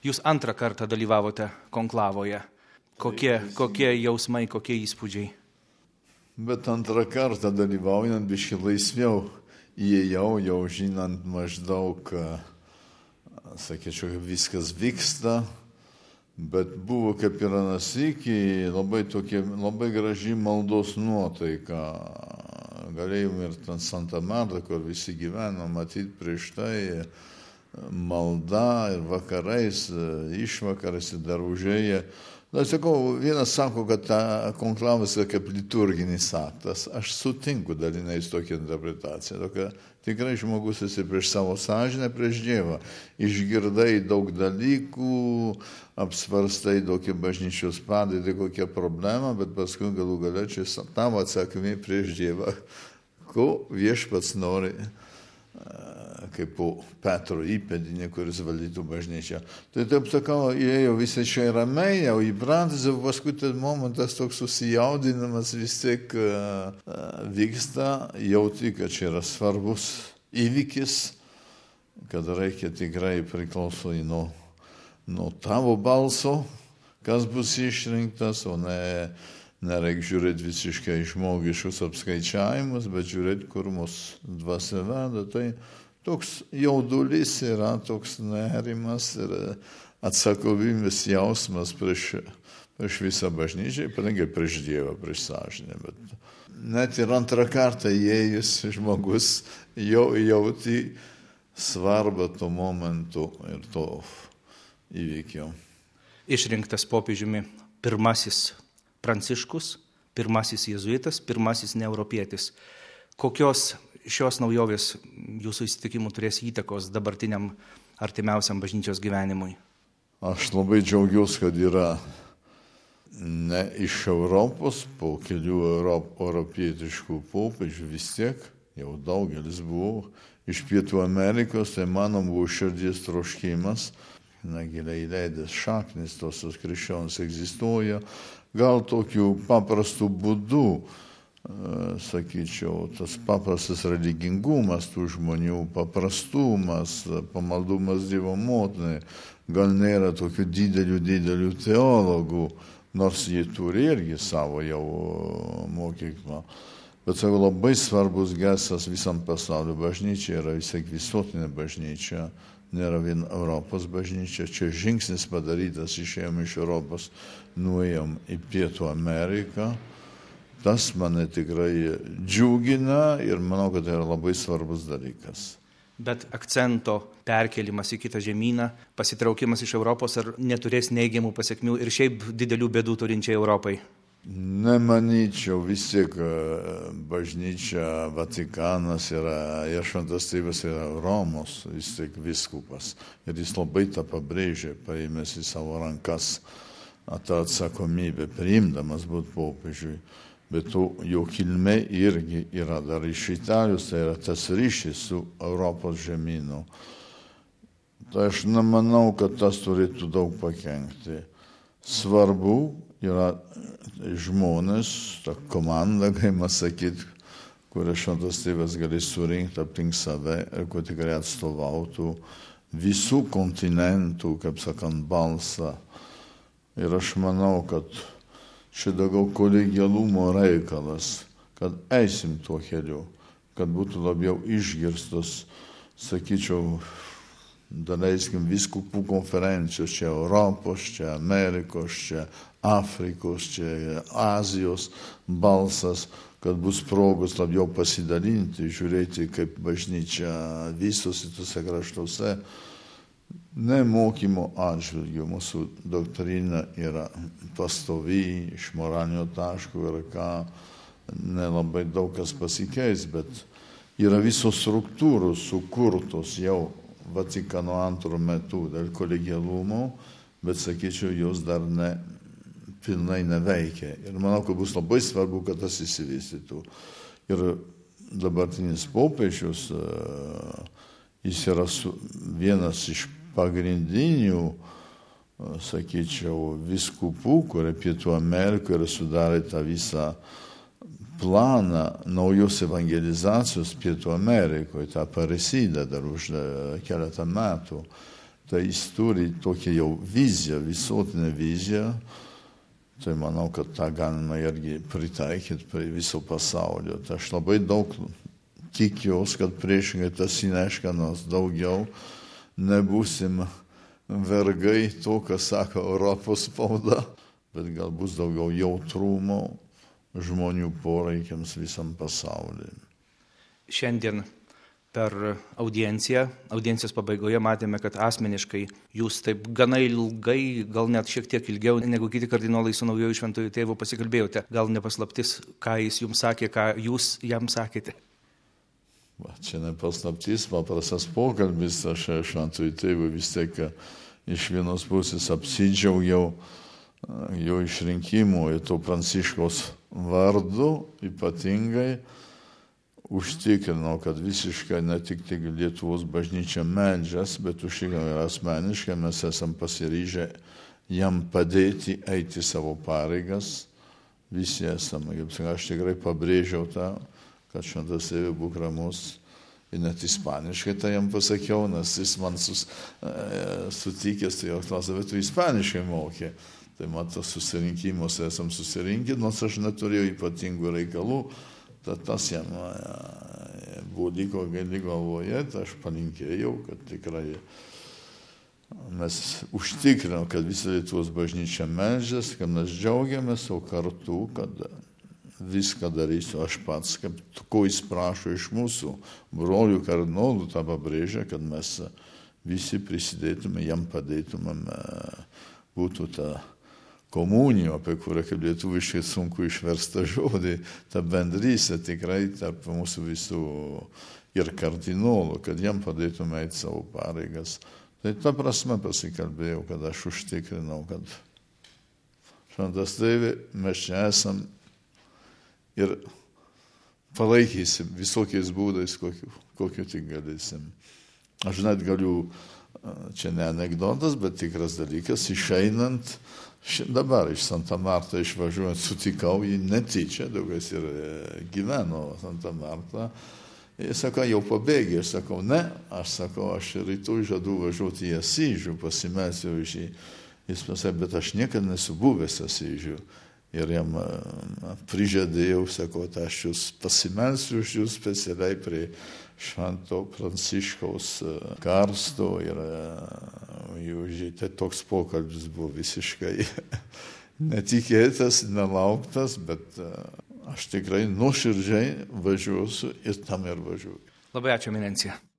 Jūs antrą kartą dalyvavote konklavoje. Kokie jausmai, kokie įspūdžiai? Bet antrą kartą dalyvaujant biškį laisviau įėjau, jau žinant maždaug, sakyčiau, viskas vyksta. Bet buvo kaip ir anasykį, labai graži maldos nuotaika. Galėjome ir ten Santa Marta, kur visi gyveno, matyti prieš tai malda ir vakarais, išvakarais ir dar užėję. Na, sakau, vienas sako, kad konklavas yra kaip liturginis aktas. Aš sutinku dalinai su tokia interpretacija. Tikrai žmogus esi prieš savo sąžinę, prieš Dievą. Išgirdai daug dalykų, apsvarstai tokią bažnyčios padėtį, kokią problemą, bet paskui galų gale čia tavo atsakymai prieš Dievą. Ko viešpats nori, kaip po Petro įpėdinį, kuris valdytų bažnyčią. Tai taip sakau, įėjo visai čia ramiai, jau įprantas, o paskui tas momentas toks susijaudinimas vis tiek vyksta, jauti, kad čia yra svarbus įvykis, kad reikia tikrai priklausyti nuo tavo balso, kas bus išrinktas, o nereikia žiūrėti visiškai žmogiškus apskaičiavimus, bet žiūrėti, kur mus dvasia veda. Tai toks jaudulys yra, toks nerimas ir atsakomybės jausmas prieš visą bažnyčią, ypatingai prieš Dievą, prieš sąžinę. Bet net ir antrą kartą įėjus žmogus jau jauti svarbą to momentu ir to įvykio. Išrinktas popiežiumi pirmasis Pranciškus, pirmasis jėzuitas, pirmasis neeuropietis. Kokios šios naujovės jūsų įsitikimų turės įtakos dabartiniam artimiausiam bažnyčios gyvenimui? Aš labai džiaugiuosi, kad yra ne iš Europos, po kelių europietiškų popiežių vis tiek, jau daugelis buvo, iš Pietų Amerikos, tai mano buvo širdies troškimas, giliai leidęs šaknis tos krikščionys egzistuoja, gal tokiu paprastu būdu, sakyčiau, tas paprastas religingumas tų žmonių, paprastumas, pamaldumas Dievo motinai, gal nėra tokių didelių teologų, nors jie turi irgi savo jau mokyklą. Bet savo labai svarbus gestas visam pasaulio. Bažnyčia yra vis tiek visuotinė bažnyčia, nėra vien Europos bažnyčia. Čia žingsnis padarytas, išėjom iš Europos, nuėjom į Pietų Ameriką. Tas mane tikrai džiugina ir manau, kad tai yra labai svarbus dalykas. Bet akcento perkelimas į kitą žemyną, pasitraukimas iš Europos ar neturės neigiamų pasiekmių ir šiaip didelių bėdų turinčiai Europai? Nemanyčiau, vis tiek bažnyčia, Vatikanas yra, ir Šventas Tėvas yra Romos, vis tiek viskupas. Ir jis labai tą pabrėžė, paėmęs į savo rankas tą atsakomybę, priimdamas būti popiežiui. Bet jo kilmė irgi yra dar iš Italijos, tai yra tas ryšys su Europos žemynu. Tai aš nemanau, kad tas turėtų daug pakenkti. Svarbu yra žmonės, ta komanda, galima sakyti, kurią Šventas Tėvas galės surinkti aplink save ir kur tikrai atstovautų visų kontinentų, kaip sakant, balsą. Ir aš manau, kad čia daugiau kolegialumo reikalas, kad eisim tuo keliu, kad būtų labiau išgirstos, sakyčiau, daleiskim, vyskupų konferencijos, čia Europos, čia Amerikos, čia Afrikos, čia Azijos balsas, kad bus progos labiau pasidalinti, žiūrėti, kaip bažnyčia vystosi tuose kraštuose. Ne mokymo atžvilgiu, mūsų doktrina yra pastovi, iš moralinio taško ir ką, nelabai daug kas pasikeis, bet yra visos struktūros sukurtos jau Vatikano II metu dėl kolegialumo, bet, sakyčiau, jos dar pilnai neveikia. Ir manau, kad bus labai svarbu, kad tas įsivystytų. Ir dabartinis popiežius, jis yra vienas iš pagrindinių, sakyčiau, vyskupų, kurie Pietų Amerikoje yra sudarę tą visą planą naujos evangelizacijos Pietų Amerikoje, tą parisidą dar už keletą metų. Tai jis turi tokią jau viziją, visuotinę viziją. Tai manau, kad tą galima irgi pritaikyti prie viso pasaulio. Tai aš labai daug tikiuosi, kad priešingai tas įneš ką nors daugiau. Nebūsim vergai to, ką sako Europos spauda, bet gal bus daugiau jautrumo žmonių poreikiams visam pasauliu. Šiandien per audiencijos pabaigoje matėme, kad asmeniškai jūs taip gana ilgai, gal net šiek tiek ilgiau negu kiti kardinolai su naujoju šventuoju tėvu pasikalbėjote. Gal nepaslaptis, ką jis jums sakė, ką jūs jam sakėte? Čia nepaslaptis, paprastas pokalbis, aš šventuoju tėvu vis tiek iš vienos pusės apsidžiaugiau jo išrinkimu ir to Pranciškaus vardu ypatingai. Užtikrinau, kad visiškai ne tik Lietuvos bažnyčia meldžias, bet užtikrinau ir asmeniškai mes esam pasiryžę jam padėti eiti savo pareigas. Visi esame, aš tikrai pabrėžiau tą, kad šventas tėve būk ramus. Ir net ispaniškai tai jam pasakiau, nes jis man sutikęs, tai jau klausė, bet tu ispaniškai mokė. Tai man tas susirinkimus esam susirinkę, nors aš neturėjau ypatingų reikalų. Tas jam buvo liko galvoje, tai aš palinkėjau, kad tikrai mes užtikrinam, kad visą Lietuvos bažnyčią meldžias, kad mes džiaugiamės, o kartu, kad viską darysiu aš pats, kaip ko jis prašo iš mūsų brolių kardinolų, tą pabrėžia, kad mes visi prisidėtume, jam padėtumėm, būtų ta komunijų, apie kurią kaip lietuviškai sunku išversta žodį, ta bendrystė tikrai tarp mūsų visų ir kardinolų, kad jam padėtume eiti savo pareigas. Tai ta prasme pasikalbėjau, kad aš užtikrinau, kad šventas tėve, mes čia esam ir palaikysim visokiais būdais, kokiu tik galėsim. Aš net galiu, čia ne anekdotas, bet tikras dalykas, išeinant, dabar iš Santa Marta išvažiuojant sutikau jį netyčia, daugiau ir gyveno Santa Marta. Jis sako, jau pabėgė, aš sakau, ne, aš rytoj žadu važiuoti į Asyžių, pasimelsiu iš jį. Jis pasakė, bet aš niekada nesu buvęs Asyžių. Ir jam prižadėjau, sakau, aš jūs pasimelsiu už jūs specialiai prie Švento Pranciškaus karsto ir tai toks pokalbis buvo visiškai netikėtas, nelauktas, bet aš tikrai nuoširdžiai važiuosiu ir tam ir važiuoju. Labai ačiū, Eminencija.